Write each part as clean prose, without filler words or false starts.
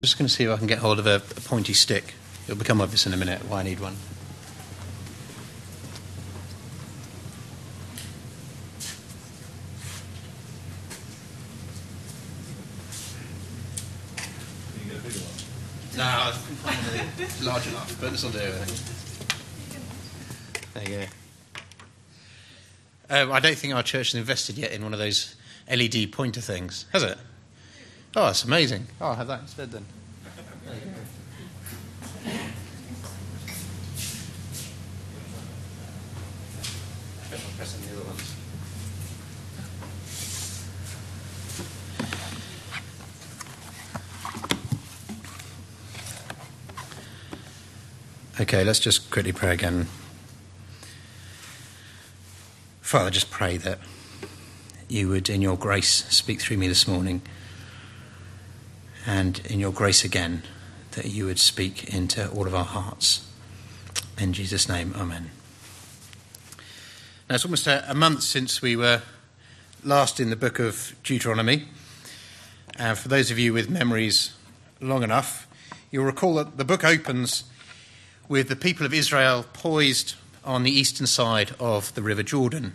Just going to see if I can get hold of a pointy stick. It'll become obvious in a minute why I need one. You get a bigger one? No, I couldn't find it large enough, but this will do, I think. There you go. I don't think our church has invested yet in one of those LED pointer things, has it? Oh, that's amazing. Oh, I'll have that instead then. There you go. I'm pressing the other ones. Okay, let's just quickly pray again. Father, just pray that you would, in your grace, speak through me this morning, and in your grace again, that you would speak into all of our hearts. In Jesus' name, amen. Now, it's almost a month since we were last in the book of Deuteronomy. And for those of you with memories long enough, you'll recall that the book opens with the people of Israel poised on the eastern side of the River Jordan.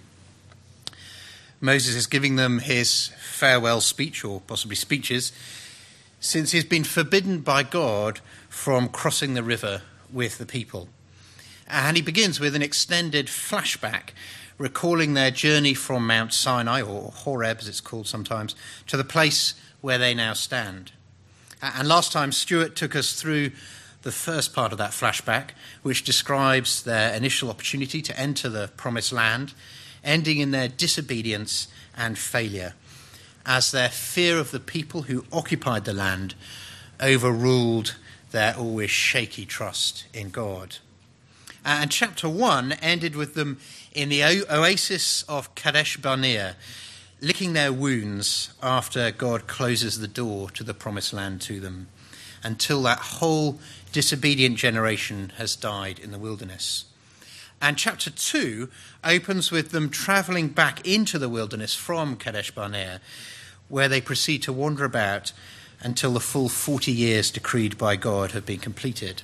Moses is giving them his farewell speech, or possibly speeches, since he's been forbidden by God from crossing the river with the people. And he begins with an extended flashback, recalling their journey from Mount Sinai, or Horeb as it's called sometimes, to the place where they now stand. And last time Stuart took us through the first part of that flashback, which describes their initial opportunity to enter the promised land, ending in their disobedience and failure, as their fear of the people who occupied the land overruled their always shaky trust in God. And chapter 1 ended with them in the oasis of Kadesh Barnea, licking their wounds after God closes the door to the promised land to them, until that whole disobedient generation has died in the wilderness. And chapter 2 opens with them travelling back into the wilderness from Kadesh Barnea, where they proceed to wander about until the full 40 years decreed by God have been completed.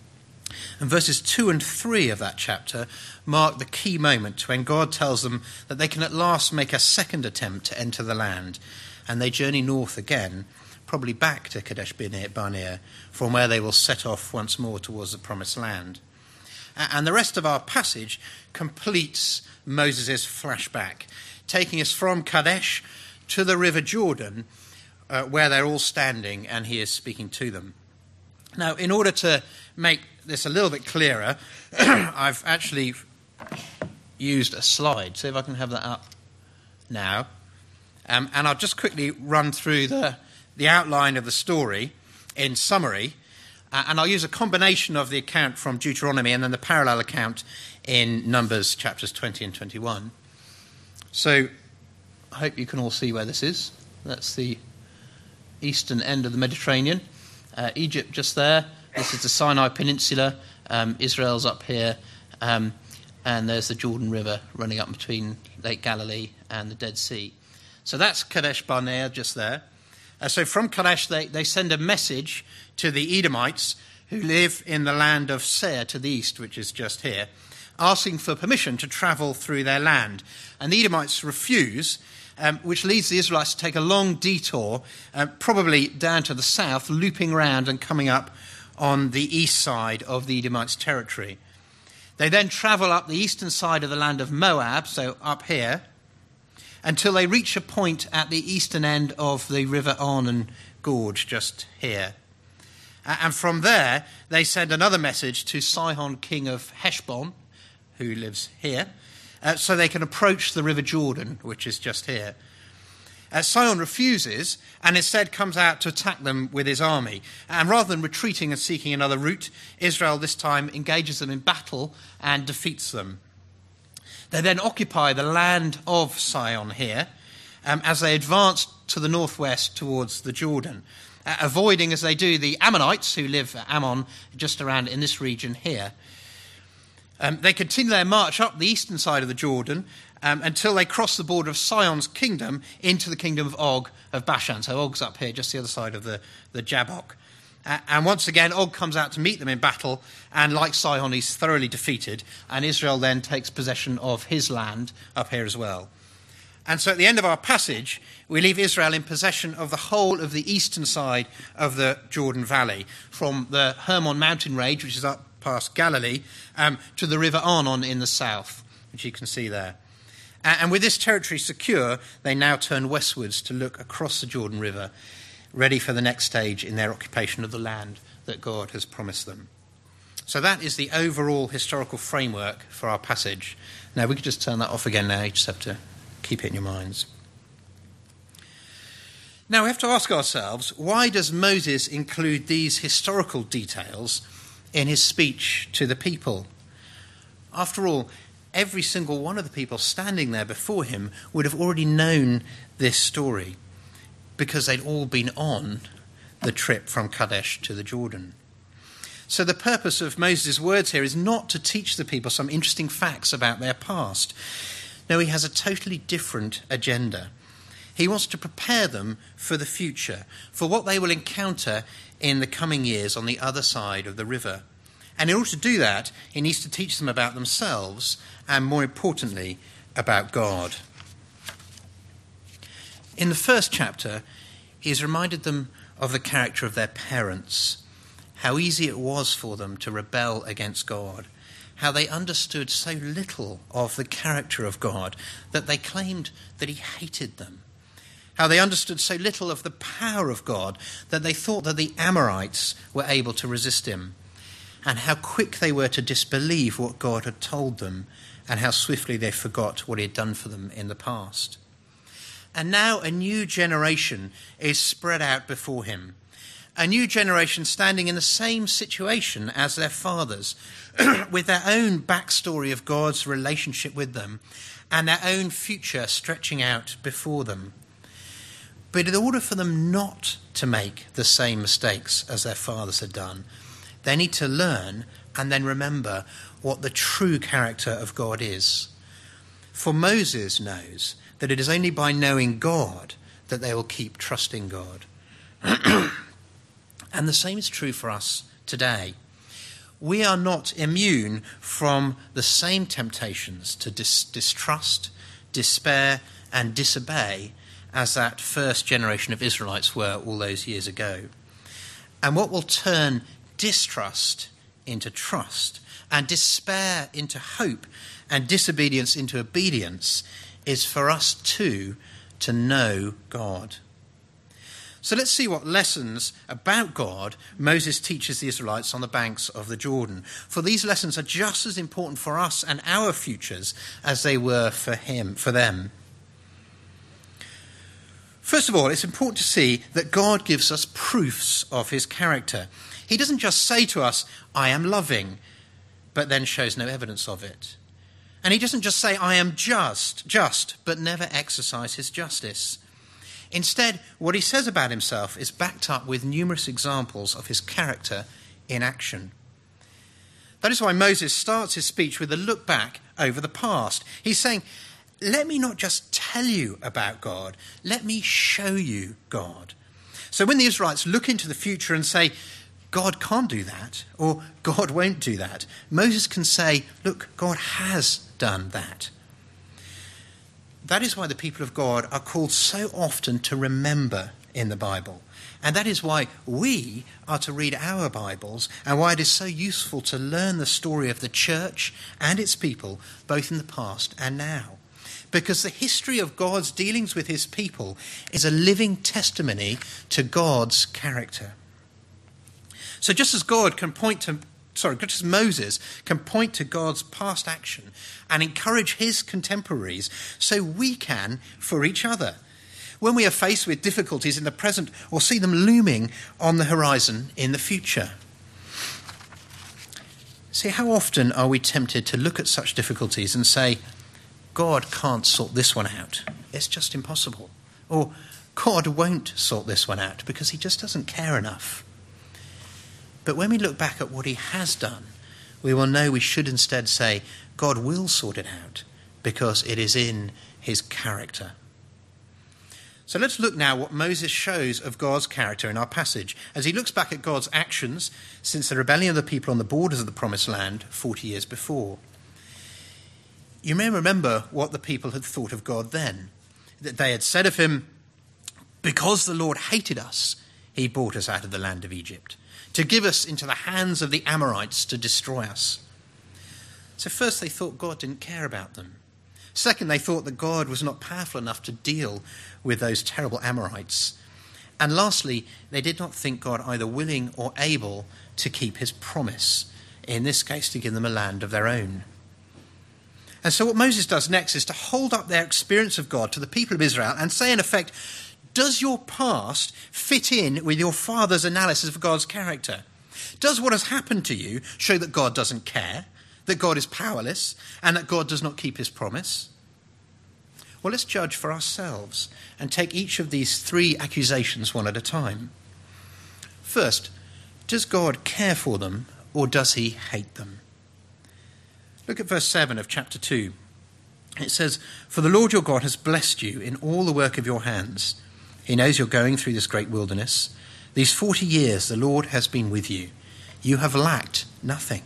And verses 2 and 3 of that chapter mark the key moment when God tells them that they can at last make a second attempt to enter the land, and they journey north again, probably back to Kadesh Barnea, from where they will set off once more towards the promised land. And the rest of our passage completes Moses' flashback, taking us from Kadesh to the River Jordan, where they're all standing and he is speaking to them. Now, in order to make this a little bit clearer, I've actually used a slide. See if I can have that up now. And I'll just quickly run through the outline of the story in summary. And I'll use a combination of the account from Deuteronomy and then the parallel account in Numbers chapters 20 and 21. So I hope you can all see where this is. That's the eastern end of the Mediterranean. Egypt just there. This is the Sinai Peninsula. Israel's up here. And there's the Jordan River running up between Lake Galilee and the Dead Sea. So that's Kadesh Barnea just there. So from Kadesh, they send a message to the Edomites who live in the land of Seir to the east, which is just here, asking for permission to travel through their land. And the Edomites refuse, which leads the Israelites to take a long detour, probably down to the south, looping around and coming up on the east side of the Edomites' territory. They then travel up the eastern side of the land of Moab, so up here, until they reach a point at the eastern end of the River Arnon Gorge, just here. And from there, they send another message to Sihon, king of Heshbon, who lives here, so they can approach the River Jordan, which is just here. Sihon refuses and instead comes out to attack them with his army. And rather than retreating and seeking another route, Israel this time engages them in battle and defeats them. They then occupy the land of Sihon here as they advance to the northwest towards the Jordan, avoiding as they do the Ammonites who live at Ammon just around in this region here. They continue their march up the eastern side of the Jordan until they cross the border of Sihon's kingdom into the kingdom of Og of Bashan. So Og's up here, just the other side of the Jabbok. And once again, Og comes out to meet them in battle, and like Sihon, he's thoroughly defeated, and Israel then takes possession of his land up here as well. And so at the end of our passage, we leave Israel in possession of the whole of the eastern side of the Jordan Valley, from the Hermon mountain range, which is up past Galilee, to the river Arnon in the south, which you can see there. And with this territory secure, they now turn westwards to look across the Jordan River, ready for the next stage in their occupation of the land that God has promised them. So that is the overall historical framework for our passage. Now, we could just turn that off again now. You just have to keep it in your minds. Now, we have to ask ourselves, why does Moses include these historical details in his speech to the people? After all, every single one of the people standing there before him would have already known this story, because they'd all been on the trip from Kadesh to the Jordan. So the purpose of Moses' words here is not to teach the people some interesting facts about their past. No, he has a totally different agenda. He wants to prepare them for the future, for what they will encounter in the coming years on the other side of the river. And in order to do that, he needs to teach them about themselves and, more importantly, about God. In the first chapter, he has reminded them of the character of their parents, how easy it was for them to rebel against God, how they understood so little of the character of God that they claimed that he hated them, how they understood so little of the power of God that they thought that the Amorites were able to resist him, and how quick they were to disbelieve what God had told them, and how swiftly they forgot what he had done for them in the past. And now a new generation is spread out before him, a new generation standing in the same situation as their fathers, with their own backstory of God's relationship with them, and their own future stretching out before them. But in order for them not to make the same mistakes as their fathers had done, they need to learn and then remember what the true character of God is. For Moses knows that it is only by knowing God that they will keep trusting God. And the same is true for us today. We are not immune from the same temptations to distrust, despair, and disobey as that first generation of Israelites were all those years ago. And what will turn distrust into trust, and despair into hope, and disobedience into obedience is for us too to know God. So let's see what lessons about God Moses teaches the Israelites on the banks of the Jordan. For these lessons are just as important for us and our futures as they were for them. First of all, it's important to see that God gives us proofs of his character. He doesn't just say to us, I am loving, but then shows no evidence of it. And he doesn't just say, I am just, but never exercise his justice. Instead, what he says about himself is backed up with numerous examples of his character in action. That is why Moses starts his speech with a look back over the past. He's saying, let me not just tell you about God, let me show you God. So when the Israelites look into the future and say, God can't do that, or God won't do that, Moses can say, look, God has done that. That is why the people of God are called so often to remember in the Bible. And that is why we are to read our Bibles, and why it is so useful to learn the story of the church and its people, both in the past and now. Because the history of God's dealings with his people is a living testimony to God's character. So just as just as Moses can point to God's past action and encourage his contemporaries, so we can for each other. When we are faced with difficulties in the present or see them looming on the horizon in the future. See, how often are we tempted to look at such difficulties and say, God can't sort this one out. It's just impossible. Or God won't sort this one out because he just doesn't care enough. But when we look back at what he has done, we will know we should instead say, God will sort it out because it is in his character. So let's look now what Moses shows of God's character in our passage as he looks back at God's actions since the rebellion of the people on the borders of the Promised Land 40 years before. You may remember what the people had thought of God then. That they had said of him, "Because the Lord hated us, he brought us out of the land of Egypt, to give us into the hands of the Amorites to destroy us." So first they thought God didn't care about them. Second, they thought that God was not powerful enough to deal with those terrible Amorites. And lastly, they did not think God either willing or able to keep his promise, in this case to give them a land of their own. And so what Moses does next is to hold up their experience of God to the people of Israel and say, in effect, does your past fit in with your father's analysis of God's character? Does what has happened to you show that God doesn't care, that God is powerless, and that God does not keep his promise? Well, let's judge for ourselves and take each of these three accusations one at a time. First, does God care for them or does he hate them? Look at verse 7 of chapter 2. It says, "For the Lord your God has blessed you in all the work of your hands. He knows you're going through this great wilderness. These 40 years the Lord has been with you. You have lacked nothing."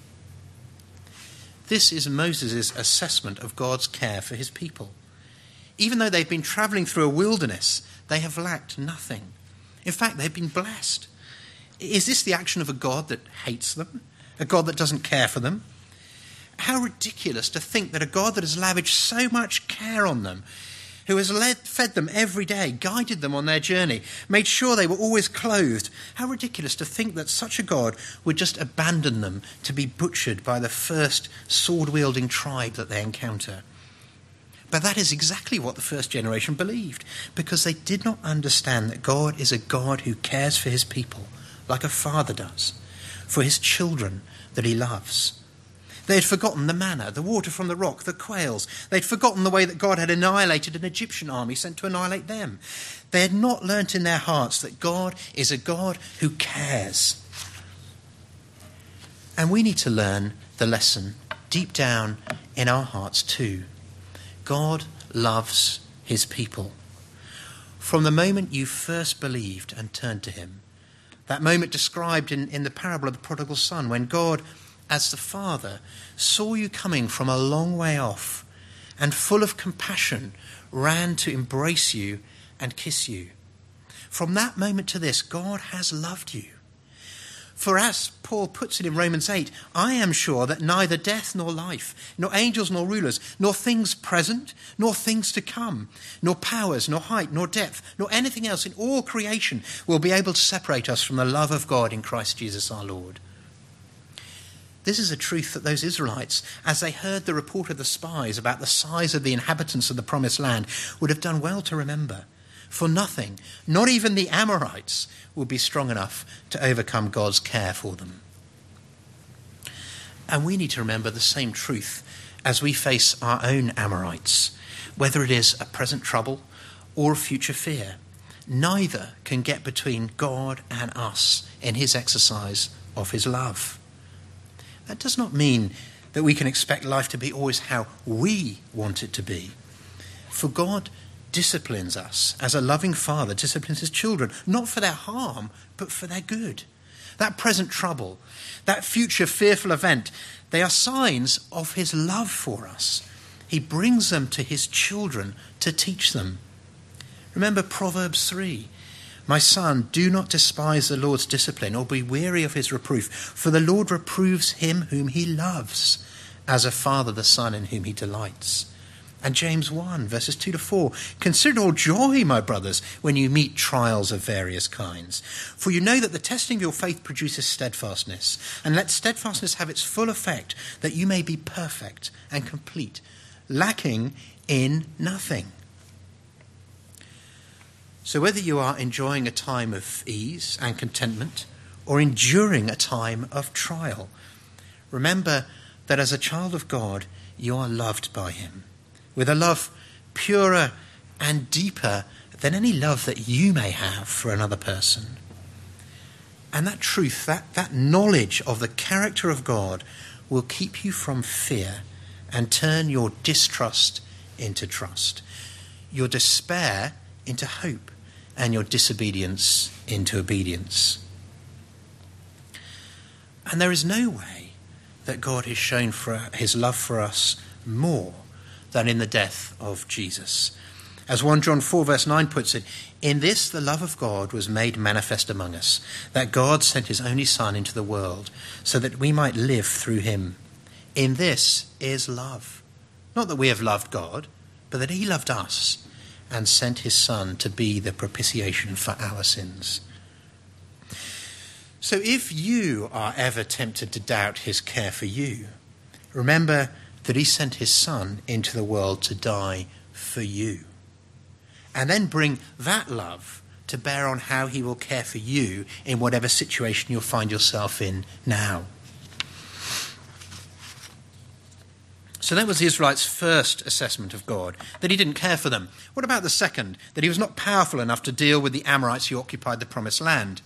This is Moses' assessment of God's care for his people. Even though they've been travelling through a wilderness, they have lacked nothing. In fact, they've been blessed. Is this the action of a God that hates them? A God that doesn't care for them? How ridiculous to think that a God that has lavished so much care on them, who has fed them every day, guided them on their journey, made sure they were always clothed. How ridiculous to think that such a God would just abandon them to be butchered by the first sword-wielding tribe that they encounter. But that is exactly what the first generation believed, because they did not understand that God is a God who cares for his people, like a father does, for his children that he loves. They had forgotten the manna, the water from the rock, the quails. They'd forgotten the way that God had annihilated an Egyptian army sent to annihilate them. They had not learnt in their hearts that God is a God who cares. And we need to learn the lesson deep down in our hearts too. God loves his people. From the moment you first believed and turned to him, that moment described in the parable of the prodigal son, when God, as the Father, saw you coming from a long way off and full of compassion ran to embrace you and kiss you. From that moment to this, God has loved you. For as Paul puts it in Romans 8, "I am sure that neither death nor life, nor angels nor rulers, nor things present, nor things to come, nor powers, nor height, nor depth, nor anything else in all creation will be able to separate us from the love of God in Christ Jesus our Lord." This is a truth that those Israelites, as they heard the report of the spies about the size of the inhabitants of the Promised Land, would have done well to remember. For nothing, not even the Amorites, will be strong enough to overcome God's care for them. And we need to remember the same truth as we face our own Amorites, whether it is a present trouble or a future fear. Neither can get between God and us in his exercise of his love. That does not mean that we can expect life to be always how we want it to be. For God disciplines us as a loving father disciplines his children, not for their harm, but for their good. That present trouble, that future fearful event, they are signs of his love for us. He brings them to his children to teach them. Remember Proverbs 3. "My son, do not despise the Lord's discipline or be weary of his reproof, for the Lord reproves him whom he loves, as a father the son in whom he delights." And James 1, verses 2 to 4, "Consider all joy, my brothers, when you meet trials of various kinds. For you know that the testing of your faith produces steadfastness. And let steadfastness have its full effect, that you may be perfect and complete, lacking in nothing." So whether you are enjoying a time of ease and contentment or enduring a time of trial, remember that as a child of God, you are loved by him, with a love purer and deeper than any love that you may have for another person. And that truth, that knowledge of the character of God will keep you from fear and turn your distrust into trust, your despair into hope, and your disobedience into obedience. And there is no way that God has shown for his love for us more than in the death of Jesus. As 1 John 4 verse 9 puts it, in this the love of God was made manifest among us, that God sent his only Son into the world so that we might live through him. In this is love. Not that we have loved God, but that he loved us and sent his Son to be the propitiation for our sins. So if you are ever tempted to doubt his care for you, remember that he sent his Son into the world to die for you. And then bring that love to bear on how he will care for you in whatever situation you'll find yourself in now. So that was the Israelites' first assessment of God, that he didn't care for them. What about the second, that he was not powerful enough to deal with the Amorites who occupied the promised land?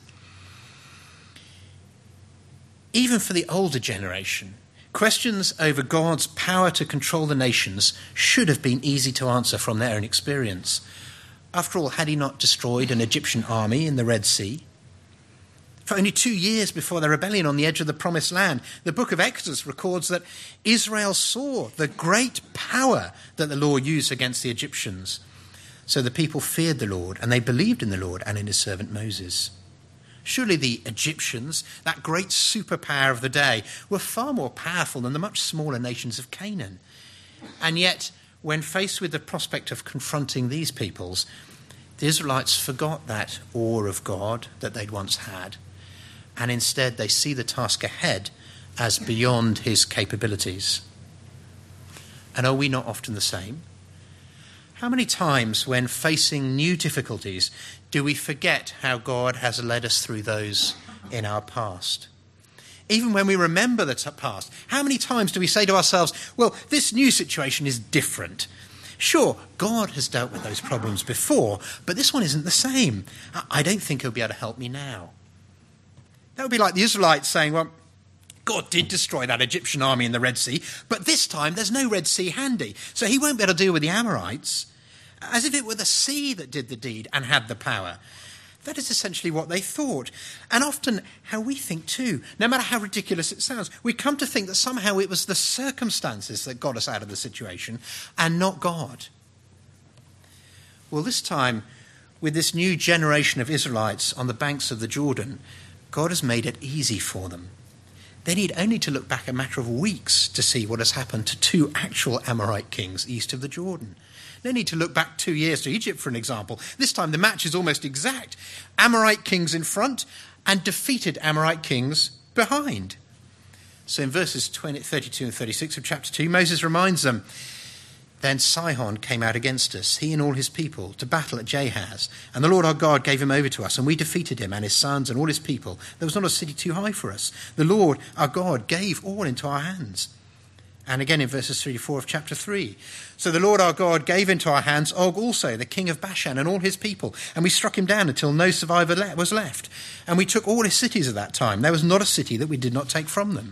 Even for the older generation, questions over God's power to control the nations should have been easy to answer from their own experience. After all, had he not destroyed an Egyptian army in the Red Sea? For only 2 years before their rebellion on the edge of the promised land, the book of Exodus records that Israel saw the great power that the Lord used against the Egyptians. So the people feared the Lord, and they believed in the Lord and in his servant Moses. Surely the Egyptians, that great superpower of the day, were far more powerful than the much smaller nations of Canaan. And yet, when faced with the prospect of confronting these peoples, the Israelites forgot that awe of God that they'd once had, and instead they see the task ahead as beyond his capabilities. And are we not often the same? How many times when facing new difficulties do we forget how God has led us through those in our past? Even when we remember the past, how many times do we say to ourselves, well, this new situation is different. Sure, God has dealt with those problems before, but this one isn't the same. I don't think he'll be able to help me now. That would be like the Israelites saying, well, God did destroy that Egyptian army in the Red Sea, but this time there's no Red Sea handy, so he won't be able to deal with the Amorites. As if it were the sea that did the deed and had the power. That is essentially what they thought. And often how we think too. No matter how ridiculous it sounds, we come to think that somehow it was the circumstances that got us out of the situation and not God. Well, this time, with this new generation of Israelites on the banks of the Jordan, God has made it easy for them. They need only to look back a matter of weeks to see what has happened to 2 actual Amorite kings east of the Jordan. No need to look back 2 years to Egypt, for an example. This time the match is almost exact. Amorite kings in front and defeated Amorite kings behind. So in verses 32 and 36 of chapter 2, Moses reminds them, then Sihon came out against us, he and all his people, to battle at Jahaz. And the Lord our God gave him over to us, and we defeated him and his sons and all his people. There was not a city too high for us. The Lord our God gave all into our hands. And again in verses 3 to 4 of chapter 3. So the Lord our God gave into our hands Og also, the king of Bashan, and all his people. And we struck him down until no survivor was left. And we took all his cities at that time. There was not a city that we did not take from them.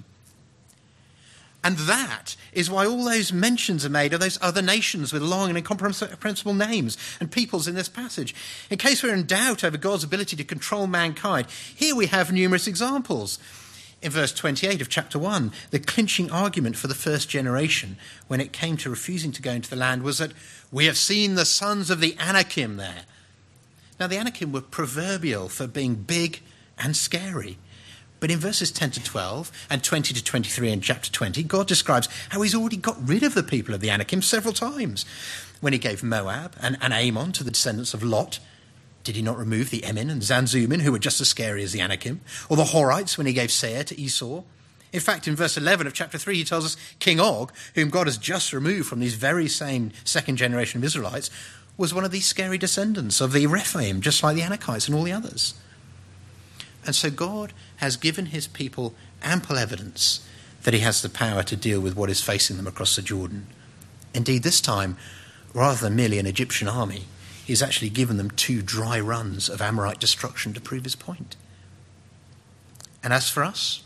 And that is why all those mentions are made of those other nations with long and incomprehensible names and peoples in this passage. In case we're in doubt over God's ability to control mankind, here we have numerous examples. In verse 28 of chapter 1, the clinching argument for the first generation when it came to refusing to go into the land was that we have seen the sons of the Anakim there. Now, the Anakim were proverbial for being big and scary. But in verses 10 to 12 and 20 to 23 in chapter 20, God describes how he's already got rid of the people of the Anakim several times. When he gave Moab and Ammon to the descendants of Lot, did he not remove the Emin and Zanzumin, who were just as scary as the Anakim? Or the Horites when he gave Seir to Esau? In fact, in verse 11 of chapter 3, he tells us King Og, whom God has just removed from these very same second generation of Israelites, was one of these scary descendants of the Rephaim, just like the Anakites and all the others. And so God has given his people ample evidence that he has the power to deal with what is facing them across the Jordan. Indeed, this time, rather than merely an Egyptian army, he's actually given them 2 dry runs of Amorite destruction to prove his point. And as for us,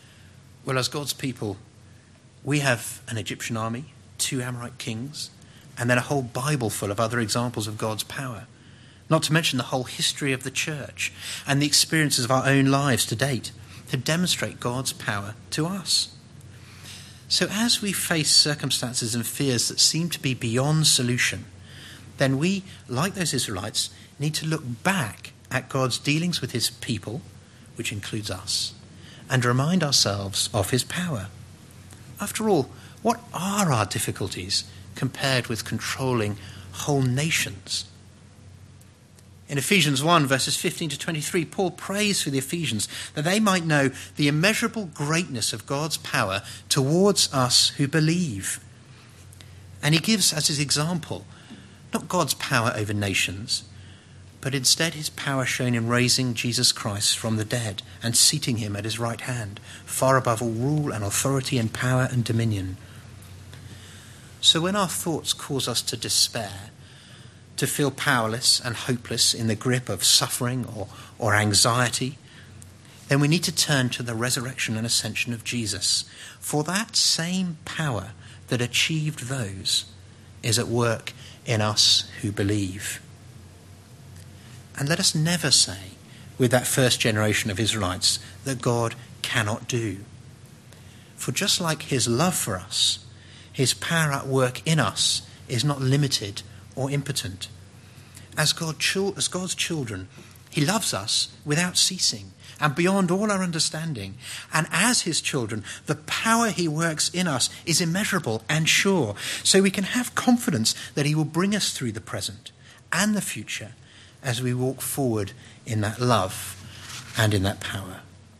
well, as God's people, we have an Egyptian army, 2 Amorite kings, and then a whole Bible full of other examples of God's power, not to mention the whole history of the church and the experiences of our own lives to date to demonstrate God's power to us. So as we face circumstances and fears that seem to be beyond solution, then we, like those Israelites, need to look back at God's dealings with his people, which includes us, and remind ourselves of his power. After all, what are our difficulties compared with controlling whole nations? In Ephesians 1, verses 15 to 23, Paul prays for the Ephesians that they might know the immeasurable greatness of God's power towards us who believe. And he gives as his example not God's power over nations, but instead his power shown in raising Jesus Christ from the dead and seating him at his right hand, far above all rule and authority and power and dominion. So when our thoughts cause us to despair, to feel powerless and hopeless in the grip of suffering or anxiety, then we need to turn to the resurrection and ascension of Jesus. For that same power that achieved those is at work in us who believe. And let us never say, with that first generation of Israelites, that God cannot do. For just like his love for us, his power at work in us is not limited or impotent. As God's children, he loves us without ceasing and beyond all our understanding. And as his children, the power he works in us is immeasurable and sure. So we can have confidence that he will bring us through the present and the future as we walk forward in that love and in that power.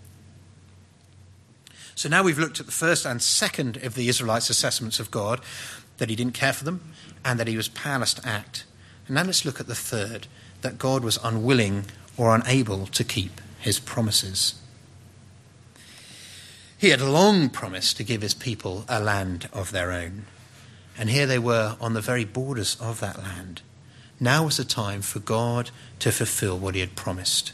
So now we've looked at the first and second of the Israelites' assessments of God, that he didn't care for them and that he was powerless to act. And now let's look at the third, that God was unwilling or unable to keep his promises. He had long promised to give his people a land of their own. And here they were on the very borders of that land. Now was the time for God to fulfill what he had promised.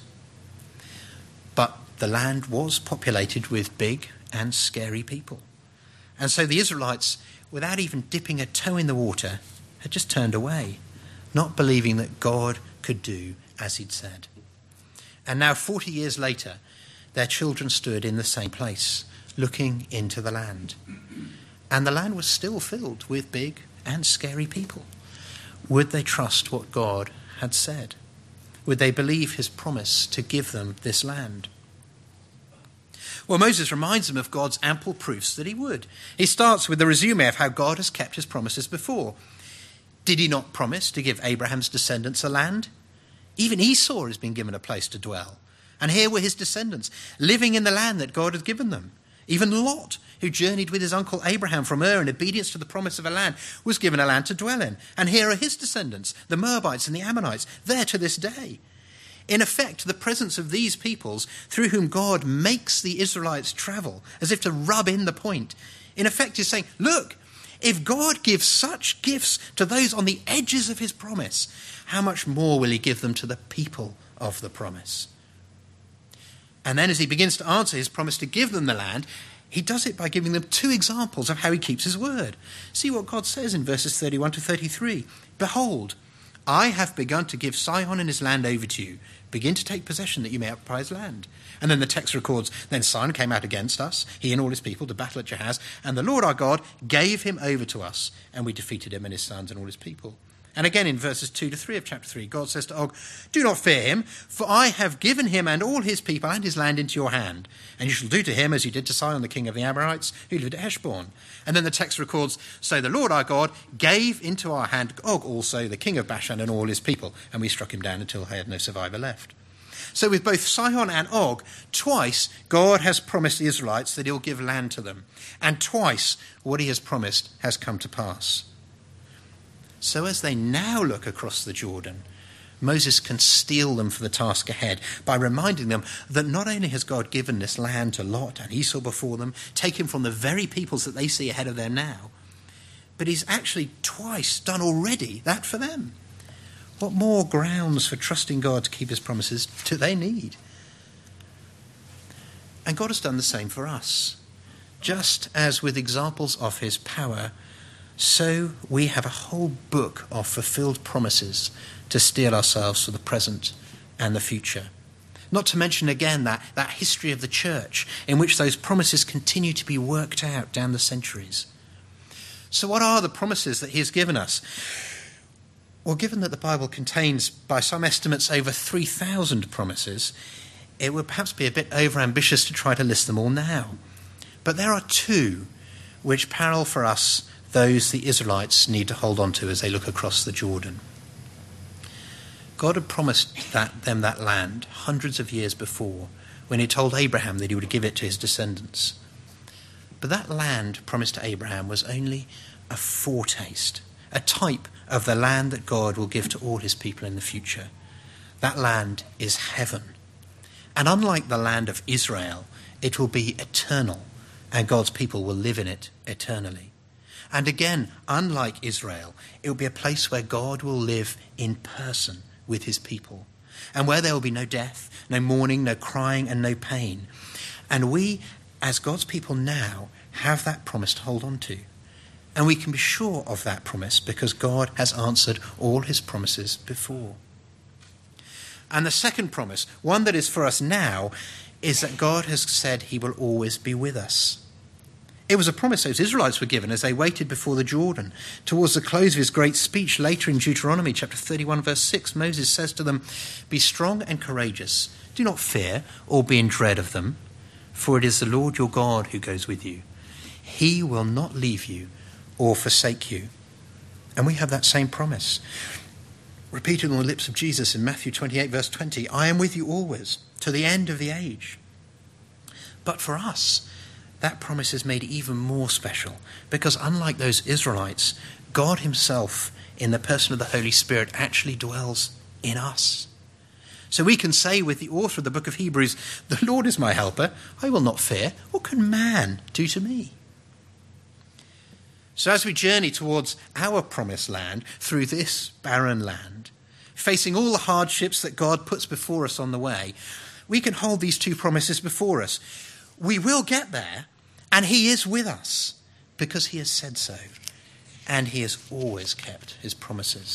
But the land was populated with big and scary people. And so the Israelites, without even dipping a toe in the water, had just turned away, not believing that God could do as he'd said. And now 40 years later, their children stood in the same place, looking into the land. And the land was still filled with big and scary people. Would they trust what God had said? Would they believe his promise to give them this land? Well, Moses reminds them of God's ample proofs that he would. He starts with the resume of how God has kept his promises before. Did he not promise to give Abraham's descendants a land? Even Esau has been given a place to dwell. And here were his descendants, living in the land that God had given them. Even Lot, who journeyed with his uncle Abraham from Ur in obedience to the promise of a land, was given a land to dwell in. And here are his descendants, the Moabites and the Ammonites, there to this day. In effect, the presence of these peoples, through whom God makes the Israelites travel, as if to rub in the point, in effect is saying, look, if God gives such gifts to those on the edges of his promise, how much more will he give them to the people of the promise? And then as he begins to answer his promise to give them the land, he does it by giving them two examples of how he keeps his word. See what God says in verses 31 to 33. Behold, I have begun to give Sihon and his land over to you. Begin to take possession that you may occupy his land. And then the text records, then Sihon came out against us, he and all his people, to battle at Jahaz, and the Lord our God gave him over to us, and we defeated him and his sons and all his people. And again in verses 2 to 3 of chapter 3, God says to Og, do not fear him, for I have given him and all his people and his land into your hand. And you shall do to him as you did to Sihon, the king of the Amorites, who lived at Heshbon. And then the text records, so the Lord our God gave into our hand Og also, the king of Bashan, and all his people. And we struck him down until he had no survivor left. So with both Sihon and Og, twice God has promised the Israelites that he'll give land to them. And twice what he has promised has come to pass. So as they now look across the Jordan, Moses can steel them for the task ahead by reminding them that not only has God given this land to Lot and Esau before them, taken from the very peoples that they see ahead of them now, but he's actually twice done already that for them. What more grounds for trusting God to keep his promises do they need? And God has done the same for us. Just as with examples of his power, So we have a whole book of fulfilled promises to steel ourselves for the present and the future. Not to mention again that history of the church in which those promises continue to be worked out down the centuries. So what are the promises that he has given us? Well, given that the Bible contains, by some estimates, over 3,000 promises, it would perhaps be a bit overambitious to try to list them all now. But there are two which parallel for us those the Israelites need to hold on to as they look across the Jordan. God had promised them that land hundreds of years before, when he told Abraham that he would give it to his descendants. But that land promised to Abraham was only a foretaste, a type of the land that God will give to all his people in the future. That land is heaven. And unlike the land of Israel, it will be eternal, and God's people will live in it eternally. And again, unlike Israel, it will be a place where God will live in person with his people, and where there will be no death, no mourning, no crying, and no pain. And we, as God's people now, have that promise to hold on to. And we can be sure of that promise because God has answered all his promises before. And the second promise, one that is for us now, is that God has said he will always be with us. It was a promise those Israelites were given as they waited before the Jordan. Towards the close of his great speech later in Deuteronomy chapter 31 verse 6, Moses says to them, "Be strong and courageous. Do not fear or be in dread of them, for it is the Lord your God who goes with you. He will not leave you or forsake you." And we have that same promise, repeated on the lips of Jesus in Matthew 28 verse 20, "I am with you always, to the end of the age." But for us, that promise is made even more special because unlike those Israelites, God himself in the person of the Holy Spirit actually dwells in us. So we can say with the author of the book of Hebrews, "The Lord is my helper, I will not fear. What can man do to me?" So as we journey towards our promised land through this barren land, facing all the hardships that God puts before us on the way, we can hold these two promises before us. We will get there, and he is with us because he has said so, and he has always kept his promises.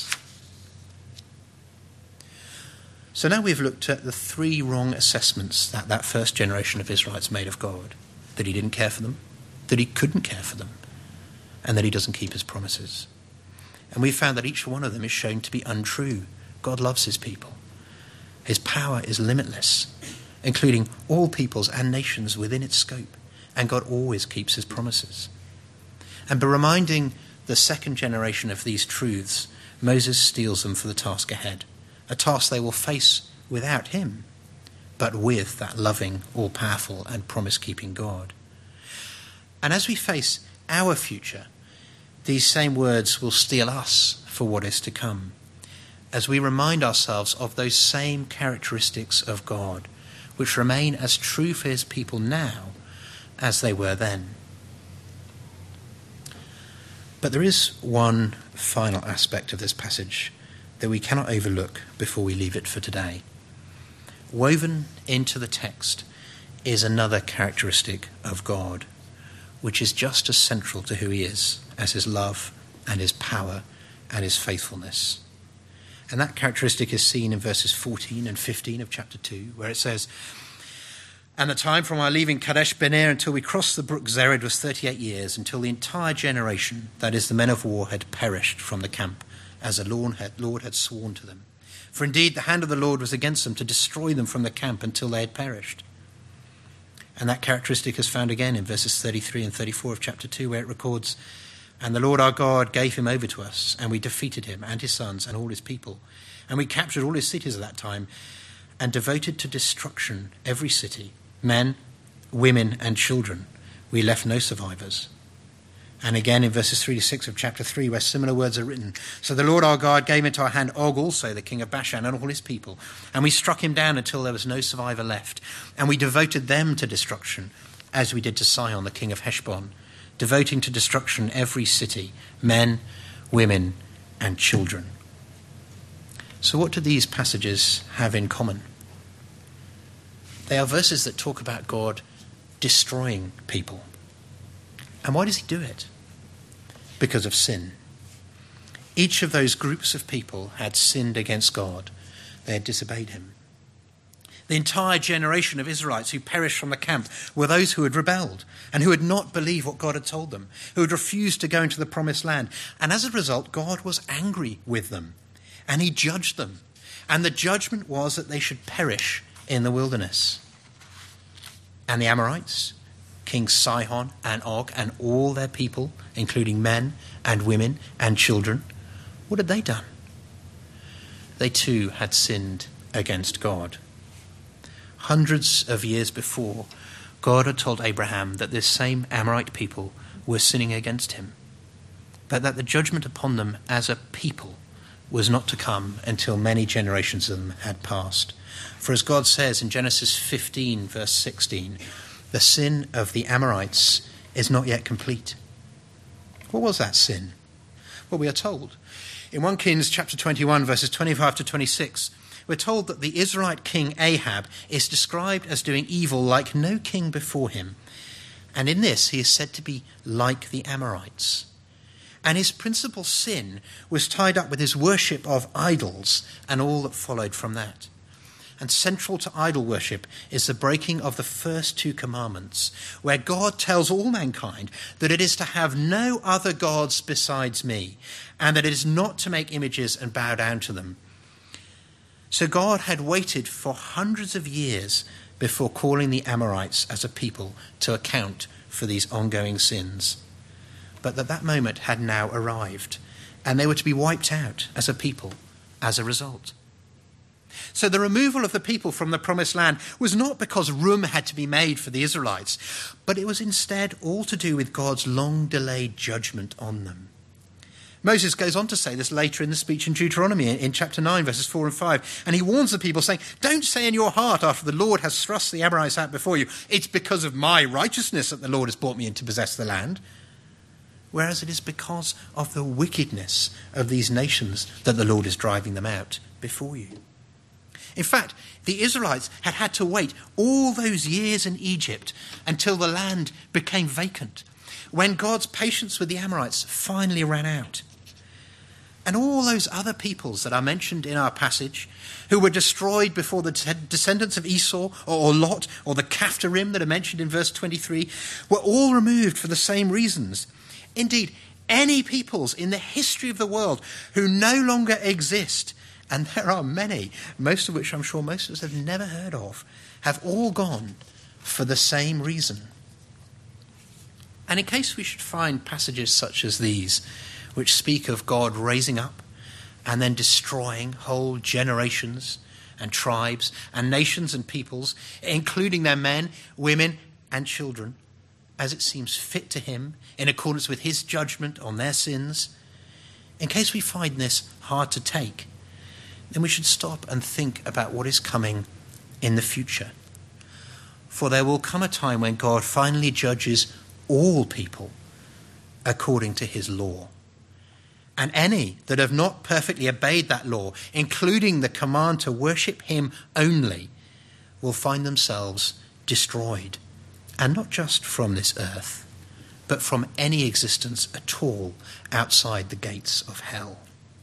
So now we've looked at the three wrong assessments that first generation of Israelites made of God: that he didn't care for them, that he couldn't care for them, and that he doesn't keep his promises. And we found that each one of them is shown to be untrue. God loves his people. His power is limitless, including all peoples and nations within its scope. And God always keeps his promises. And by reminding the second generation of these truths, Moses steels them for the task ahead, a task they will face without him, but with that loving, all-powerful and promise-keeping God. And as we face our future, these same words will steel us for what is to come, as we remind ourselves of those same characteristics of God, which remain as true for his people now as they were then. But there is one final aspect of this passage that we cannot overlook before we leave it for today. Woven into the text is another characteristic of God, which is just as central to who he is as his love and his power and his faithfulness. And that characteristic is seen in verses 14 and 15 of chapter 2, where it says, "And the time from our leaving Kadesh Barnea until we crossed the brook Zered was 38 years, until the entire generation, that is the men of war, had perished from the camp, as the Lord had sworn to them. For indeed the hand of the Lord was against them to destroy them from the camp until they had perished." And that characteristic is found again in verses 33 and 34 of chapter 2, where it records, "And the Lord our God gave him over to us, and we defeated him and his sons and all his people. And we captured all his cities at that time, and devoted to destruction every city, men, women, and children. We left no survivors." And again in verses 3 to 6 of chapter 3, where similar words are written, "So the Lord our God gave into our hand Og also, the king of Bashan, and all his people. And we struck him down until there was no survivor left. And we devoted them to destruction, as we did to Sihon, the king of Heshbon, devoting to destruction every city, men, women, and children." So what do these passages have in common? They are verses that talk about God destroying people. And why does he do it? because of sin. Each of those groups of people had sinned against God. They had disobeyed him. The entire generation of Israelites who perished from the camp were those who had rebelled and who had not believed what God had told them, who had refused to go into the promised land. And as a result, God was angry with them and he judged them. And the judgment was that they should perish in the wilderness. And the Amorites, King Sihon and Og and all their people, including men and women and children, what had they done? They too had sinned against God. Hundreds of years before, God had told Abraham that this same Amorite people were sinning against him, but that the judgment upon them as a people was not to come until many generations of them had passed. For as God says in Genesis 15, verse 16, the sin of the Amorites is not yet complete. What was that sin? Well, we are told in 1 Kings chapter 21, verses 25 to 26, we're told that the Israelite king Ahab is described as doing evil like no king before him. And in this, he is said to be like the Amorites. And his principal sin was tied up with his worship of idols and all that followed from that. And central to idol worship is the breaking of the first two commandments, where God tells all mankind that it is to have no other gods besides me, and that it is not to make images and bow down to them. So God had waited for hundreds of years before calling the Amorites as a people to account for these ongoing sins. But that moment had now arrived, and they were to be wiped out as a people as a result. So the removal of the people from the promised land was not because room had to be made for the Israelites, but it was instead all to do with God's long-delayed judgment on them. Moses goes on to say this later in the speech in Deuteronomy in chapter 9, verses 4 and 5. And he warns the people saying, don't say in your heart after the Lord has thrust the Amorites out before you, it's because of my righteousness that the Lord has brought me in to possess the land. Whereas it is because of the wickedness of these nations that the Lord is driving them out before you. In fact, the Israelites had had to wait all those years in Egypt until the land became vacant, when God's patience with the Amorites finally ran out. And all those other peoples that are mentioned in our passage, who were destroyed before the descendants of Esau or Lot or the Caphtorim that are mentioned in verse 23, were all removed for the same reasons. Indeed, any peoples in the history of the world who no longer exist, and there are many, most of which I'm sure most of us have never heard of, have all gone for the same reason. And in case we should find passages such as these, which speak of God raising up and then destroying whole generations and tribes and nations and peoples, including their men, women and children, as it seems fit to him, in accordance with his judgment on their sins, in case we find this hard to take, then we should stop and think about what is coming in the future. For there will come a time when God finally judges all people according to his law. And any that have not perfectly obeyed that law, including the command to worship him only, will find themselves destroyed. And not just from this earth, but from any existence at all outside the gates of hell.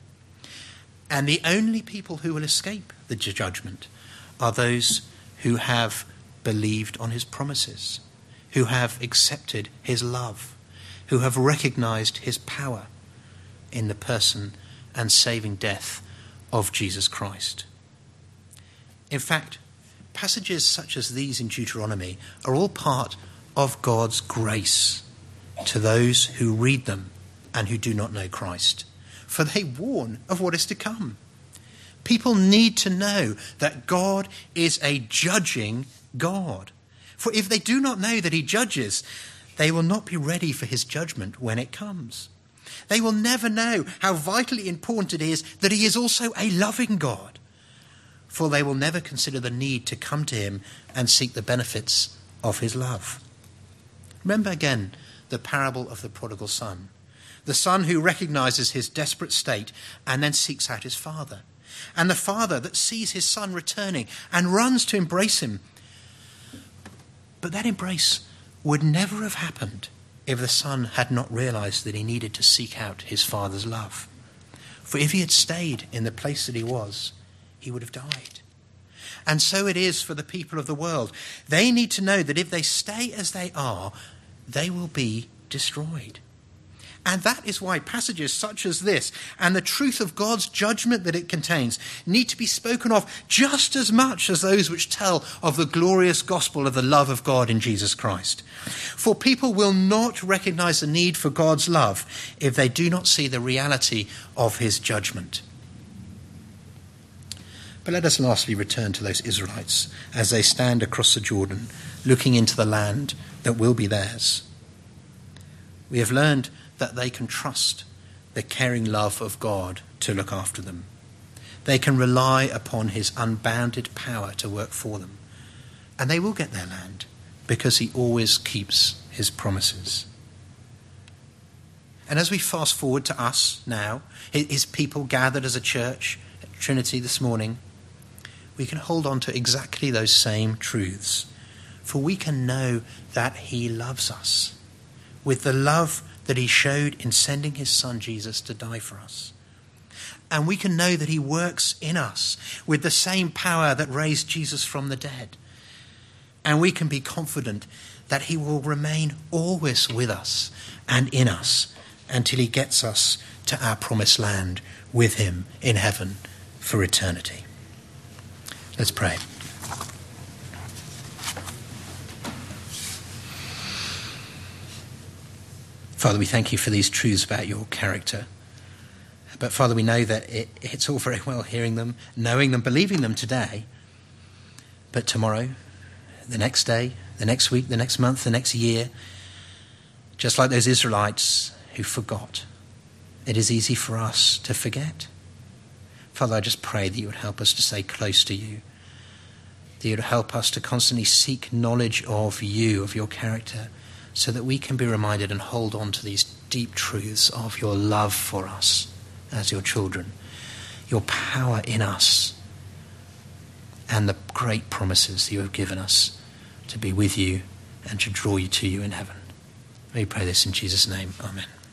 And the only people who will escape the judgment are those who have believed on his promises, who have accepted his love, who have recognized his power in the person and saving death of Jesus Christ. In fact, passages such as these in Deuteronomy are all part of God's grace to those who read them and who do not know Christ, for they warn of what is to come. People need to know that God is a judging God. For if they do not know that he judges, they will not be ready for his judgment when it comes. They will never know how vitally important it is that he is also a loving God, for they will never consider the need to come to him and seek the benefits of his love. Remember again the parable of the prodigal son, the son who recognizes his desperate state and then seeks out his father, and the father that sees his son returning and runs to embrace him. But that embrace would never have happened if the Son had not realized that he needed to seek out his Father's love. For if he had stayed in the place that he was, he would have died. And so it is for the people of the world. They need to know that if they stay as they are, they will be destroyed. And that is why passages such as this and the truth of God's judgment that it contains need to be spoken of just as much as those which tell of the glorious gospel of the love of God in Jesus Christ. For people will not recognize the need for God's love if they do not see the reality of his judgment. But let us lastly return to those Israelites as they stand across the Jordan, looking into the land that will be theirs. We have learned that they can trust the caring love of God to look after them. They can rely upon his unbounded power to work for them. And they will get their land because he always keeps his promises. And as we fast forward to us now, his people gathered as a church at Trinity this morning, we can hold on to exactly those same truths. For we can know that he loves us with the love that he showed in sending his Son Jesus to die for us. And we can know that he works in us with the same power that raised Jesus from the dead. And we can be confident that he will remain always with us and in us until he gets us to our promised land with him in heaven for eternity. Let's pray. Father, we thank you for these truths about your character. But Father, we know that it's all very well hearing them, knowing them, believing them today. But tomorrow, the next day, the next week, the next month, the next year, just like those Israelites who forgot, it is easy for us to forget. Father, I just pray that you would help us to stay close to you, that you would help us to constantly seek knowledge of you, of your character, so that we can be reminded and hold on to these deep truths of your love for us as your children, your power in us, and the great promises that you have given us to be with you and to draw you to you in heaven. We pray this in Jesus' name. Amen.